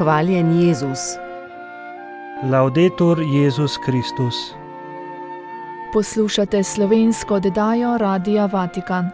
Hvaljen Jezus. Laudetur Jezus Kristus. Poslušate slovensko oddajo Radia Vatikan.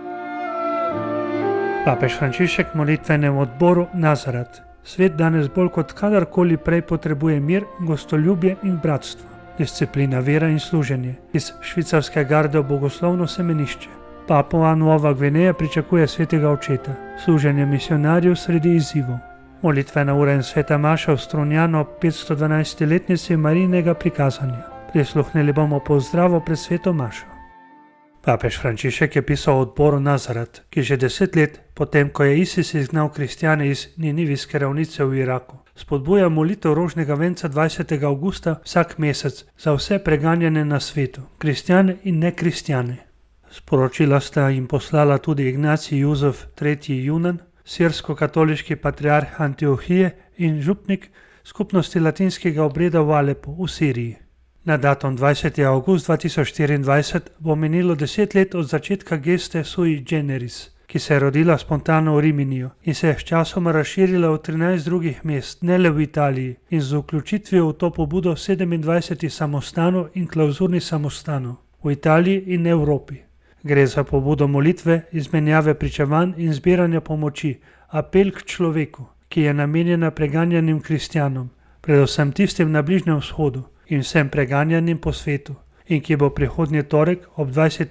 Papež Frančišek molitvenem odboru Nazaret. Svet danes bolj kot kadarkoli prej potrebuje mir, gostoljubje in bratstvo, disciplina, vera in služenje. Iz švicarske garde v bogoslovno semenišče. Papua Nova Gvineja pričakuje svetega očeta, služenje misionarjev sredi izzivov. Molitvena ura in sveta maša v Strunjanu ob 512-letnici Marijinega prikazanja. Prisluhnili bomo pozdravu pred sveto mašo. Papež Frančišek je pisal o odboru Nazaret, ki že 10 let, potem ko je ISIS izgnal kristjane iz Ninivijske ravnice v Iraku, spodbuja molitev rožnega venca 20. avgusta vsak mesec za vse preganjane na svetu, kristjane in nekristjane. Sporočila sta jim poslala tudi Ignacij Jozef III. Junan, sirsko-katoliški patriarh Antiohije in župnik skupnosti latinskega obreda v Alepu v Siriji. Na datum 20. avgust 2024 bo minilo 10 let od začetka geste sui generis, ki se je rodila spontano v Riminiju in se je sčasoma razširila v 13 drugih mest, ne le v Italiji, in z vključitvijo v to pobudo 27 samostanov in klauzurnih samostanov v Italiji in Evropi. Gre za pobudo molitve, izmenjave pričevanj in zbiranja pomoči, apel k človeku, ki je namenjena preganjanim kristjanom, predvsem tistim na Bližnjem vzhodu in vsem preganjanim po svetu, in ki bo prihodnji torek ob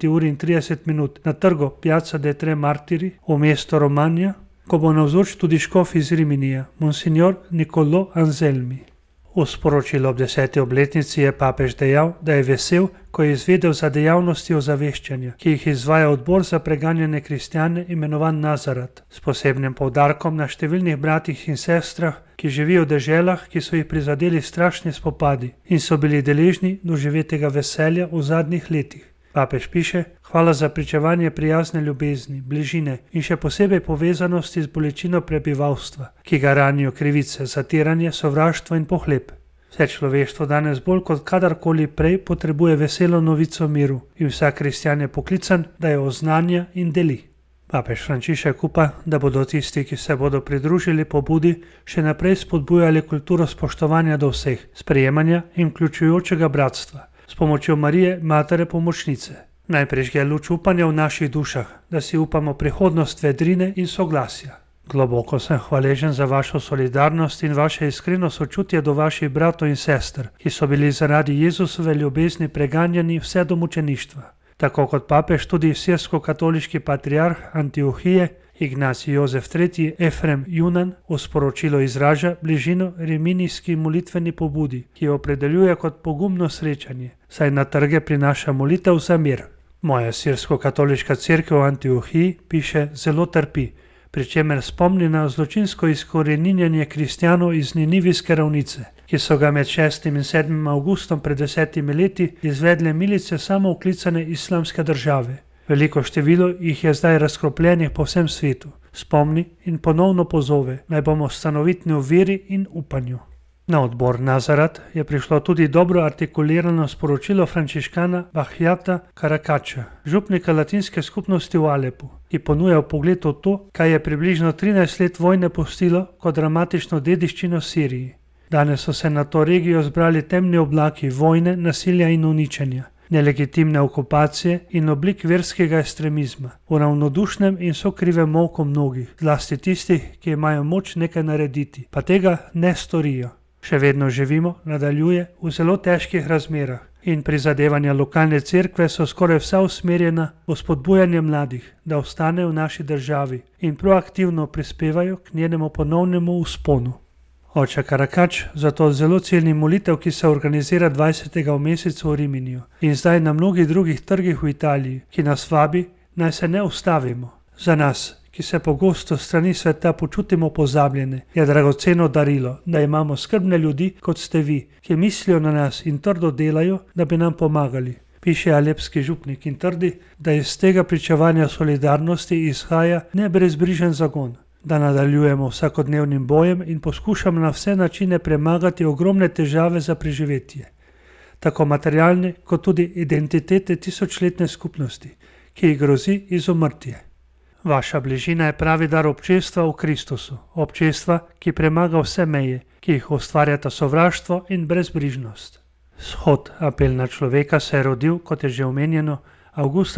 20:30 na trgu Piazza dei Tre Martiri v mestu Romagna, ko bo navzoč tudi škof iz Riminija, monsignor Niccolò Anselmi. V sporočilu ob 10. obletnici je papež dejal, da je vesel, ko je izvedel za dejavnosti ozaveščanja, ki jih izvaja odbor za preganjane kristjane imenovan Nazaret, s posebnim poudarkom na številnih bratih in sestrah, ki živijo v deželah, ki so jih prizadeli strašni spopadi in so bili deležni doživetega veselja v zadnjih letih. Papež piše: hvala za pričevanje prijazne ljubezni, bližine in še posebej povezanosti z bolečino prebivalstva, ki ga ranijo krivice, zatiranje, sovraštvo in pohlep. Vse človeštvo danes bolj kot kadarkoli prej potrebuje veselo novico miru in vsak kristjan je poklican, da jo oznanja in deli. Papež Frančišek upa, da bodo tisti, ki se bodo pridružili pobudi, še naprej spodbujali kulturo spoštovanja do vseh, sprejemanja in vključujočega bratstva, s pomočjo Marije, Matere Pomočnice. Naj prižge luč upanja v naših dušah, da si upamo prihodnost vedrine in soglasja. Globoko sem hvaležen za vašo solidarnost in vaše iskreno sočutje do vaših bratov in sester, ki so bili zaradi Jezusove ljubezni preganjani vse do mučeništva. Tako kot papež, tudi sirsko-katoliški patriarh Antiohije, Ignacij Jozef III. Efrem Junan, v sporočilu izraža bližino riminijski molitveni pobudi, ki jo opredeljuje kot pogumno srečanje, saj na trge prinaša molitev za mir. Moja sirsko-katoliška cerkev v Antiohiji, piše, zelo trpi, pri čemer spomni na zločinsko izkoreninjenje kristjanov iz Ninivijske ravnice, ki so ga med 6. in 7. avgustom pred 10 leti izvedle milice samooklicane islamske države. Veliko število jih je zdaj razkropljenih po vsem svetu. Spomni in ponovno pozove, naj bomo stanovitni v veri in upanju. Na odbor Nazaret je prišlo tudi dobro artikulirano sporočilo frančiškana Bahjata Karakača, župnika latinske skupnosti v Alepu, ki ponuja vpogled v to, kaj je približno 13 let vojne pustilo kot dramatično dediščino Siriji. Danes so se na to regijo zbrali temni oblaki vojne, nasilja in uničenja, nelegitimne okupacije in oblik verskega ekstremizma, v ravnodušnem in sokrivem molku mnogih, zlasti tistih, ki imajo moč nekaj narediti, pa tega ne storijo. Še vedno živimo, nadaljuje, v zelo težkih razmerah in prizadevanja lokalne cerkve so skoraj vsa usmerjena v spodbujanje mladih, da ostanejo v naši državi in proaktivno prispevajo k njenemu ponovnemu vzponu. Oče Karakač zato zelo ceni molitev, ki se organizira 20. v mesecu v Riminiju in zdaj na mnogih drugih trgih v Italiji, ki nas vabi, naj se ne ustavimo. Za nas, ki se pogosto strani sveta počutimo pozabljene, je dragoceno darilo, da imamo skrbne ljudi, kot ste vi, ki mislijo na nas in trdo delajo, da bi nam pomagali, piše alepski župnik in trdi, da iz tega pričevanja solidarnosti izhaja nebrezbrižen zagon, da nadaljujemo vsakodnevnim bojem in poskušamo na vse načine premagati ogromne težave za preživetje, tako materialne kot tudi identitete tisočletne skupnosti, ki ji grozi izumrtje. Vaša bližina je pravi dar občestva v Kristusu, občestva, ki premaga vse meje, ki jih ustvarjata sovraštvo in brezbrižnost. Shod Apel na človeka se je rodil, kot je že omenjeno, avgusta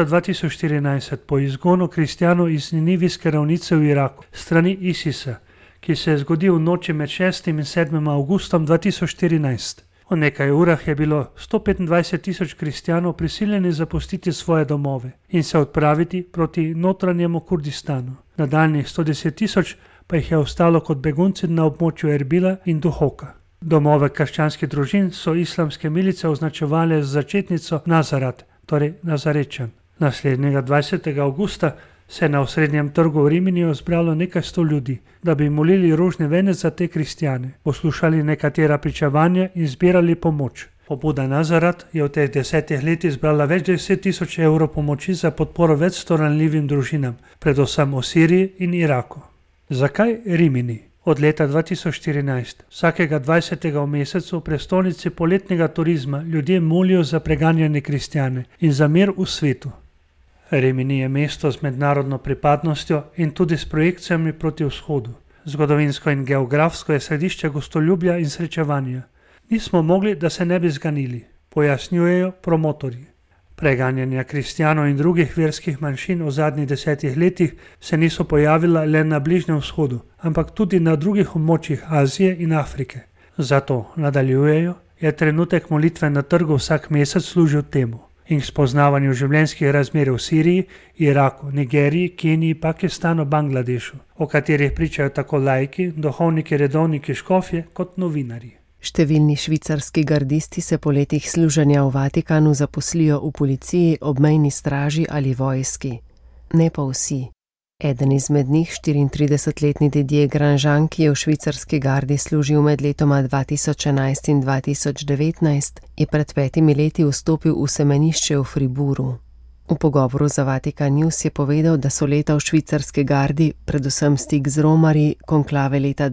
2014 po izgonu kristjanov iz Ninivijske ravnice v Iraku strani ISIS-a, ki se je zgodil v noči med 6. in 7. avgustom 2014. V nekaj urah je bilo 125.000 kristjanov prisiljeni zapustiti svoje domove in se odpraviti proti notranjemu Kurdistanu. Nadaljnjih 110.000 pa jih je ostalo kot begunci na območju Erbila in Duhoka. Domove krščanskih družin so islamske milice označevale z začetnico Nazarat, torej Nazarečan. Naslednjega 20. avgusta se je na osrednjem trgu v Riminiju zbralo nekaj 100 ljudi, da bi molili rožni venec za te kristjane, poslušali nekatera pričevanja in zbirali pomoč. Pobuda Nazarat je v teh 10 letih zbrala več 10.000 evrov pomoči za podporo več 100 ranljivim družinam, predvsem v Siriji in Iraku. Zakaj Rimini? Od leta 2014, vsakega 20. v mesecu v prestolnici poletnega turizma ljudje molijo za preganjane kristjane in za mir v svetu. Rimini je mesto z mednarodno pripadnostjo in tudi s projekcijami proti vzhodu. Zgodovinsko in geografsko je središče gostoljubja in srečevanja. Nismo mogli, da se ne bi zganili, pojasnjujejo promotorji. Preganjanja kristjanov in drugih verskih manjšin v zadnjih 10 letih se niso pojavila le na Bližnjem vzhodu, ampak tudi na drugih območjih Azije in Afrike. Zato, nadaljujejo, je trenutek molitve na trgu vsak mesec služil temu in k spoznavanju življenjskih razmer v Siriji, Iraku, Nigeriji, Keniji, Pakistanu, Bangladešu, o katerih pričajo tako laiki, duhovniki, redovniki, škofje kot novinarji. Številni švicarski gardisti se po letih služenja v Vatikanu zaposlijo v policiji, obmejni straži ali vojski. Ne pa vsi. Eden izmed njih, 34-letni Didier Grandjean, ki je v švicarski gardi služil med letoma 2011 in 2019, je pred 5 leti vstopil v semenišče v Fribourgu. V pogovoru za Vatikan News je povedal, da so leta v švicarski gardi, predvsem stik z romarji, konklave leta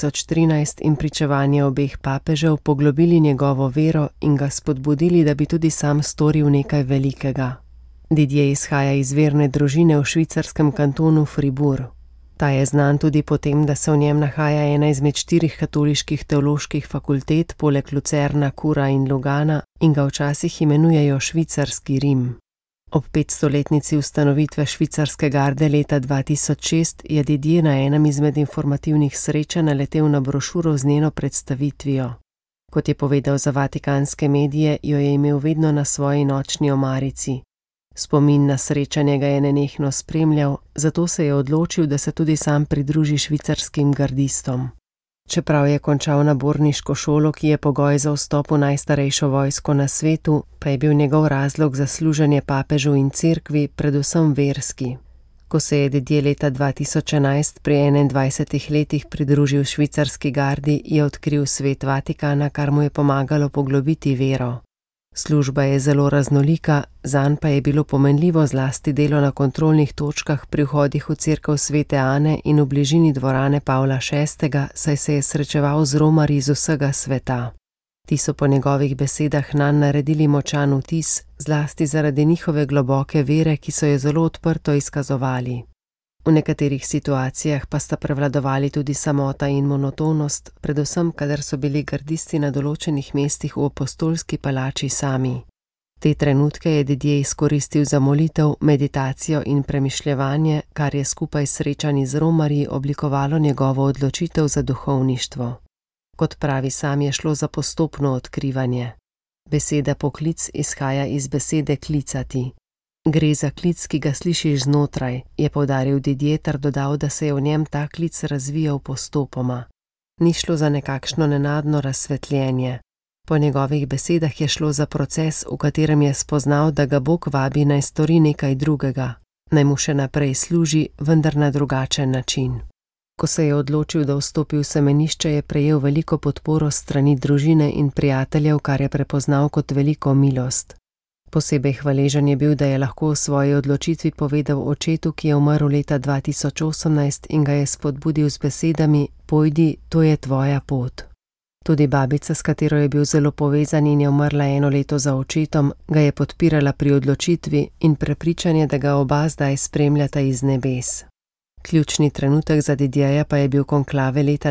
2013 in pričevanje obeh papežev poglobili njegovo vero in ga spodbudili, da bi tudi sam storil nekaj velikega. Didier izhaja iz verne družine v švicarskem kantonu Fribourg. Ta je znan tudi po tem, da se v njem nahaja ena izmed 4 katoliških teoloških fakultet, poleg Lucerna, Cura in Lugana, in ga včasih imenujejo švicarski Rim. Ob 500-letnici ustanovitve švicarske garde leta 2006 je Didier na enem izmed informativnih srečanj naletel na brošuro z njeno predstavitvijo. Kot je povedal za vatikanske medije, jo je imel vedno na svoji nočni omarici. Spomin na srečanje ga je nenehno spremljal, zato se je odločil, da se tudi sam pridruži švicarskim gardistom. Čeprav je končal naborniško šolo, ki je pogoj za vstop v najstarejšo vojsko na svetu, pa je bil njegov razlog za služenje papežu in cerkvi predvsem verski. Ko se je Didier leta 2011 pri 21 letih pridružil švicarski gardi, je odkril svet Vatikana, kar mu je pomagalo poglobiti vero. Služba je zelo raznolika, zanj pa je bilo pomenljivo zlasti delo na kontrolnih točkah pri vhodih v cerkev Svete Ane in v bližini dvorane Pavla VI, saj se je srečeval z romarji iz vsega sveta. Ti so po njegovih besedah nanj naredili močan vtis, zlasti zaradi njihove globoke vere, ki so jo zelo odprto izkazovali. V nekaterih situacijah pa sta prevladovali tudi samota in monotonost, predvsem kadar so bili gardisti na določenih mestih v apostolski palači sami. Te trenutke je Didier izkoristil za molitev, meditacijo in premišljevanje, kar je skupaj s srečanji z romarji oblikovalo njegovo odločitev za duhovništvo. Kot pravi sam, je šlo za postopno odkrivanje. Beseda poklic izhaja iz besede klicati. Gre za klic, ki ga slišiš znotraj, je poudaril Didier ter dodal, da se je v njem ta klic razvijal postopoma. Ni šlo za nekakšno nenadno razsvetljenje. Po njegovih besedah je šlo za proces, v katerem je spoznal, da ga Bog vabi naj stori nekaj drugega, naj mu še naprej služi, vendar na drugačen način. Ko se je odločil, da vstopi v semenišče, je prejel veliko podporo strani družine in prijateljev, kar je prepoznal kot veliko milost. Posebej hvaležen je bil, da je lahko v svoji odločitvi povedal očetu, ki je umrl leta 2018 in ga je spodbudil z besedami: "Pojdi, to je tvoja pot." Tudi babica, s katero je bil zelo povezan in je umrla 1 leto za očetom, ga je podpirala pri odločitvi in prepričanje, da ga oba zdaj spremljata iz nebes. Ključni trenutek za Didierja pa je bil konklave leta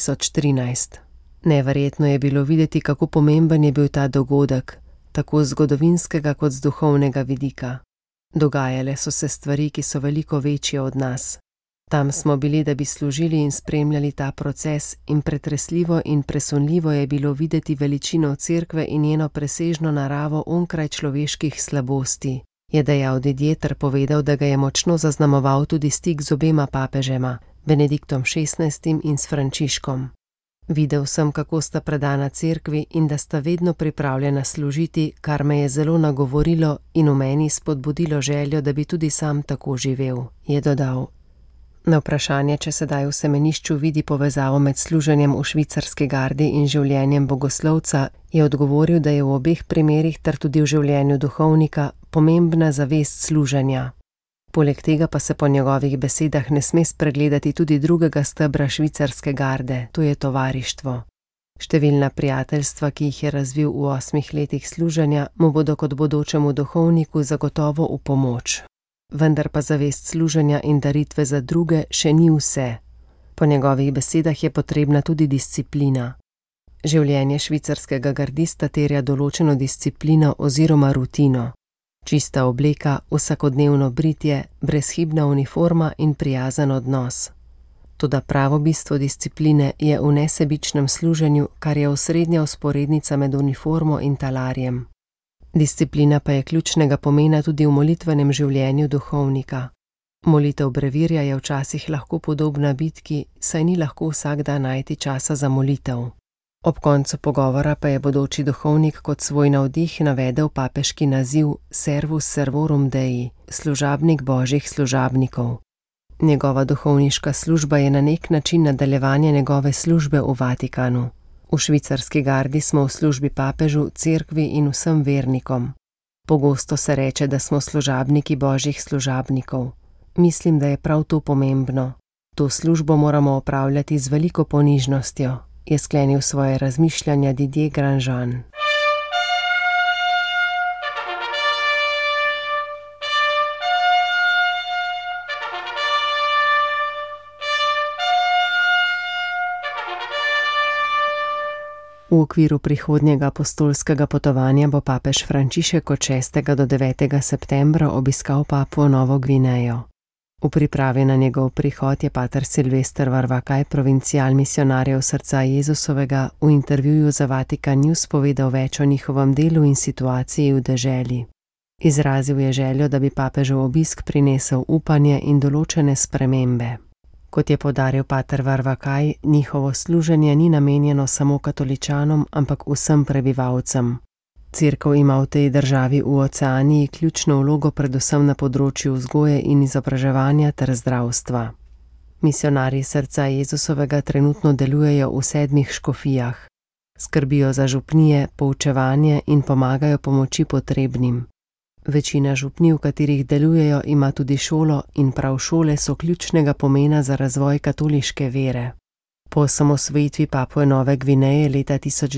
2013. Neverjetno je bilo videti, kako pomemben je bil ta dogodek, tako z zgodovinskega kot z duhovnega vidika. Dogajale so se stvari, ki so veliko večje od nas. Tam smo bili, da bi služili in spremljali ta proces, in pretresljivo in presunljivo je bilo videti veličino cerkve in njeno presežno naravo onkraj človeških slabosti, je dejal Didier ter povedal, da ga je močno zaznamoval tudi stik z obema papežema, Benediktom XVI in s Frančiškom. Videl sem, kako sta predana cerkvi in da sta vedno pripravljena služiti, kar me je zelo nagovorilo in v meni spodbudilo željo, da bi tudi sam tako živel, je dodal. Na vprašanje, če sedaj v semenišču vidi povezavo med služenjem v švicarski gardi in življenjem bogoslovca, je odgovoril, da je v obeh primerih ter tudi v življenju duhovnika pomembna zavest služenja. Poleg tega pa se po njegovih besedah ne sme spregledati tudi drugega stebra švicarske garde, to je tovarištvo. Številna prijateljstva, ki jih je razvil v 8 letih služenja, mu bodo kot bodočemu duhovniku zagotovo v pomoč. Vendar pa zavest služenja in daritve za druge še ni vse. Po njegovih besedah je potrebna tudi disciplina. Življenje švicarskega gardista terja določeno disciplino oziroma rutino. Čista obleka, vsakodnevno britje, brezhibna uniforma in prijazen odnos. Toda pravo bistvo discipline je v nesebičnem služenju, kar je osrednja vzporednica med uniformo in talarjem. Disciplina pa je ključnega pomena tudi v molitvenem življenju duhovnika. Molitev brevirja je včasih lahko podobna bitki, saj ni lahko vsak dan najti časa za molitev. Ob koncu pogovora pa je bodoči duhovnik kot svoj navdih navedel papeški naziv Servus Servorum Dei, služabnik božjih služabnikov. Njegova duhovniška služba je na nek način nadaljevanje njegove službe v Vatikanu. V švicarski gardi smo v službi papežu, cerkvi in vsem vernikom. Pogosto se reče, da smo služabniki božjih služabnikov. Mislim, da je prav to pomembno. To službo moramo opravljati z veliko ponižnostjo, je sklenil svoje razmišljanja Didier Grandjean. V okviru prihodnjega apostolskega potovanja bo papež Frančišek od 6. do 9. septembra obiskal Papuo Novo Gvinejo. V pripravi na njegov prihod je pater Silvester Varvakaj, provincial misionarjev Srca Jezusovega, v intervjuju za Vatikan News povedal več o njihovem delu in situaciji v deželi. Izrazil je željo, da bi papežev obisk prinesel upanje in določene spremembe. Kot je poudaril pater Varvakaj, njihovo služenje ni namenjeno samo katoličanom, ampak vsem prebivalcem. Cerkev ima v tej državi v Oceaniji ključno vlogo predvsem na področju vzgoje in izobraževanja ter zdravstva. Misionarji Srca Jezusovega trenutno delujejo v 7 škofijah. Skrbijo za župnije, poučevanje in pomagajo pomoči potrebnim. Večina župnij, v katerih delujejo, ima tudi šolo in prav šole so ključnega pomena za razvoj katoliške vere. Po osamosvojitvi Papue Nove Gvineje leta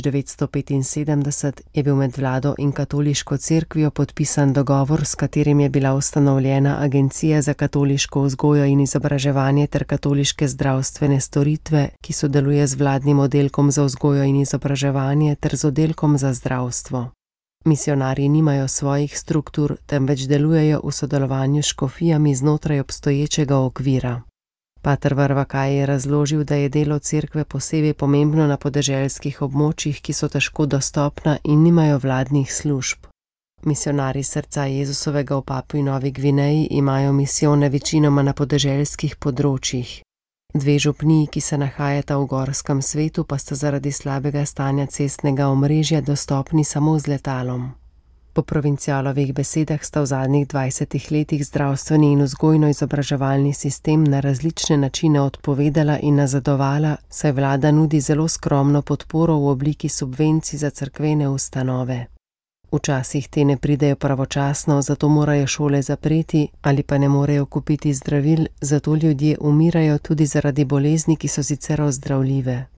1975 je bil med vlado in katoliško cerkvijo podpisan dogovor, s katerim je bila ustanovljena Agencija za katoliško vzgojo in izobraževanje ter katoliške zdravstvene storitve, ki sodeluje z vladnim oddelkom za vzgojo in izobraževanje ter z oddelkom za zdravstvo. Misionarji nimajo svojih struktur, temveč delujejo v sodelovanju s škofijami znotraj obstoječega okvira. Pater Varvakaj je razložil, da je delo cerkve posebej pomembno na podeželskih območjih, ki so težko dostopna in nimajo vladnih služb. Misionarji Srca Jezusovega v Papui Novi Gvineji imajo misijone večinoma na podeželskih področjih. 2 župniji, ki se nahajata v gorskem svetu, pa sta zaradi slabega stanja cestnega omrežja dostopni samo z letalom. Po provincialovih besedah sta v zadnjih 20 letih zdravstveni in vzgojno-izobraževalni sistem na različne načine odpovedala in nazadovala, saj vlada nudi zelo skromno podporo v obliki subvencij za cerkvene ustanove. Včasih te ne pridejo pravočasno, zato morajo šole zapreti ali pa ne morejo kupiti zdravil, zato ljudje umirajo tudi zaradi bolezni, ki so sicer ozdravljive.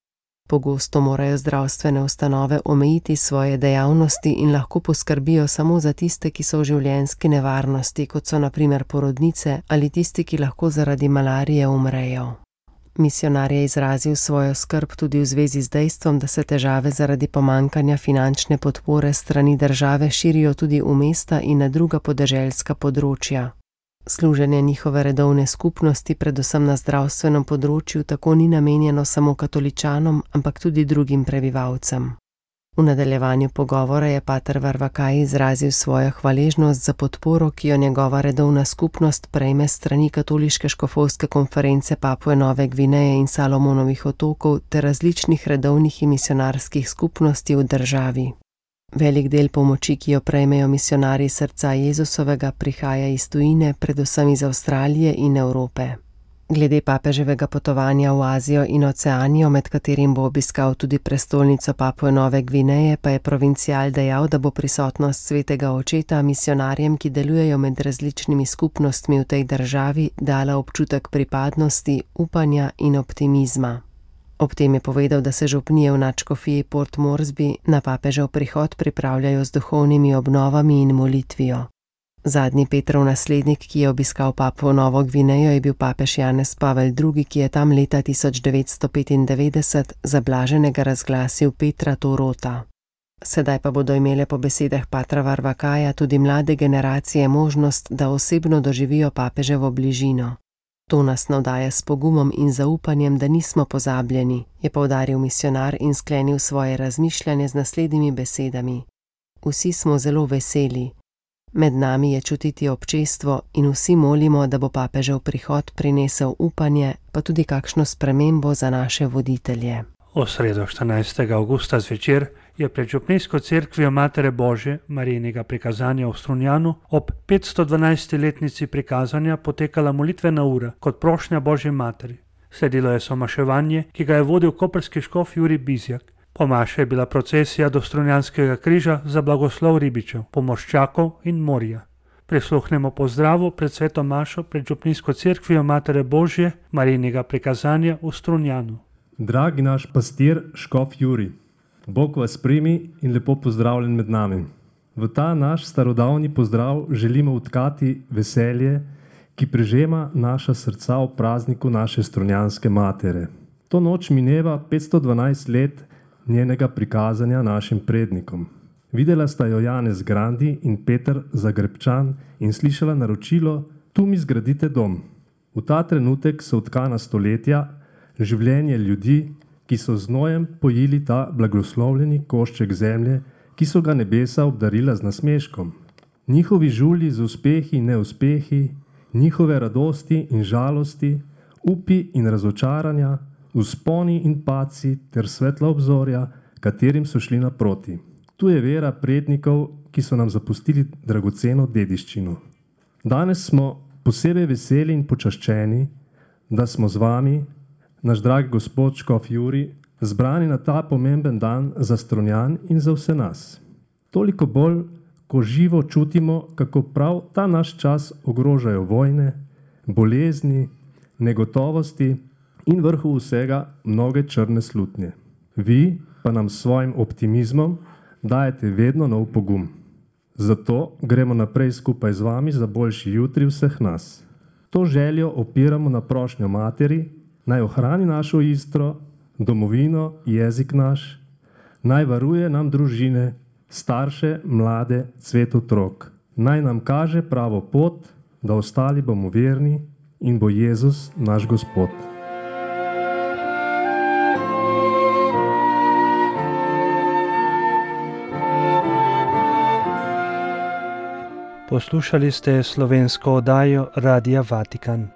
Pogosto morajo zdravstvene ustanove omejiti svoje dejavnosti in lahko poskrbijo samo za tiste, ki so v življenjski nevarnosti, kot so na primer porodnice ali tisti, ki lahko zaradi malarije umrejo. Misionar je izrazil svojo skrb tudi v zvezi z dejstvom, da se težave zaradi pomanjkanja finančne podpore strani države širijo tudi v mesta in na druga podeželska področja. Služenje njihove redovne skupnosti, predvsem na zdravstvenem področju, tako ni namenjeno samo katoličanom, ampak tudi drugim prebivalcem. V nadaljevanju pogovora je pater Varvakaj izrazil svojo hvaležnost za podporo, ki jo njegova redovna skupnost prejme strani Katoliške škofovske konference Papue Nove Gvineje in Salomonovih otokov ter različnih redovnih in misionarskih skupnosti v državi. Velik del pomoči, ki jo prejmejo misionarji srca Jezusovega, prihaja iz tujine, predvsem iz Avstralije in Evrope. Glede papeževega potovanja v Azijo in Oceanijo, med katerim bo obiskal tudi prestolnico Papue Nove Gvineje, pa je provincial dejal, da bo prisotnost svetega očeta misionarjem, ki delujejo med različnimi skupnostmi v tej državi, dala občutek pripadnosti, upanja in optimizma. Ob tem je povedal, da se župnije v nadškofiji Port Moresby na papežev prihod pripravljajo z duhovnimi obnovami in molitvijo. Zadnji Petrov naslednik, ki je obiskal Papuo Novo Gvinejo, je bil papež Janez Pavel II., ki je tam leta 1995 za blaženega razglasil Petra Torota. Sedaj pa bodo imele po besedah patra Varvakaja tudi mlade generacije možnost, da osebno doživijo papeževo bližino. To nas navdaja s pogumom in zaupanjem, da nismo pozabljeni, je poudaril misionar in sklenil svoje razmišljanje z naslednjimi besedami. Vsi smo zelo veseli. Med nami je čutiti občestvo in vsi molimo, da bo papežev prihod prinesel upanje, pa tudi kakšno spremembo za naše voditelje. V sredo 14. avgusta zvečer je pred župnijsko cerkvijo Matere Božje Marijinega prikazanja v Strunjanu ob 512-letnici prikazanja potekala molitvena ura kot prošnja Božje Materi. Sledilo je somaševanje, ki ga je vodil koprski škof Jurij Bizjak. Po maši je bila procesija do Strunjanskega križa za blagoslov ribičev, pomorščakov in morja. Prisluhnemo pozdravu pred sveto mašo pred župnijsko cerkvijo Matere Božje Marijinega prikazanja v Strunjanu. Dragi naš pastir škof Jurij, Bog vas primi in lepo pozdravljen med nami. V ta naš starodavni pozdrav želimo vtkati veselje, ki prežema naša srca v prazniku naše Strunjanske matere. To noč mineva 512 let njenega prikazanja našim prednikom. Videla sta jo Janez Grandi in Peter Zagrebčan in slišala naročilo: tu mi zgradite dom. V ta trenutek so vtkana stoletja, življenje ljudi, ki so z znojem pojili ta blagoslovljeni košček zemlje, ki so ga nebesa obdarila z nasmeškom. Njihovi žulji z uspehi in neuspehi, njihove radosti in žalosti, upi in razočaranja, vzponi in padci ter svetla obzorja, katerim so šli naproti. Tu je vera prednikov, ki so nam zapustili dragoceno dediščino. Danes smo posebej veseli in počaščeni, da smo z vami, naš dragi gospod škof Jurij, zbrani na ta pomemben dan za Strunjan in za vse nas. Toliko bolj, ko živo čutimo, kako prav ta naš čas ogrožajo vojne, bolezni, negotovosti in vrhu vsega mnoge črne slutnje. Vi pa nam s svojim optimizmom dajete vedno nov pogum. Zato gremo naprej skupaj z vami za boljši jutri vseh nas. To željo opiramo na prošnjo Materi, naj ohrani našo Istro, domovino, jezik naš, naj varuje nam družine, starše, mlade, cvet otrok. Naj nam kaže pravo pot, da ostali bomo verni in bo Jezus naš Gospod. Poslušali ste slovensko oddajo Radia Vatikan.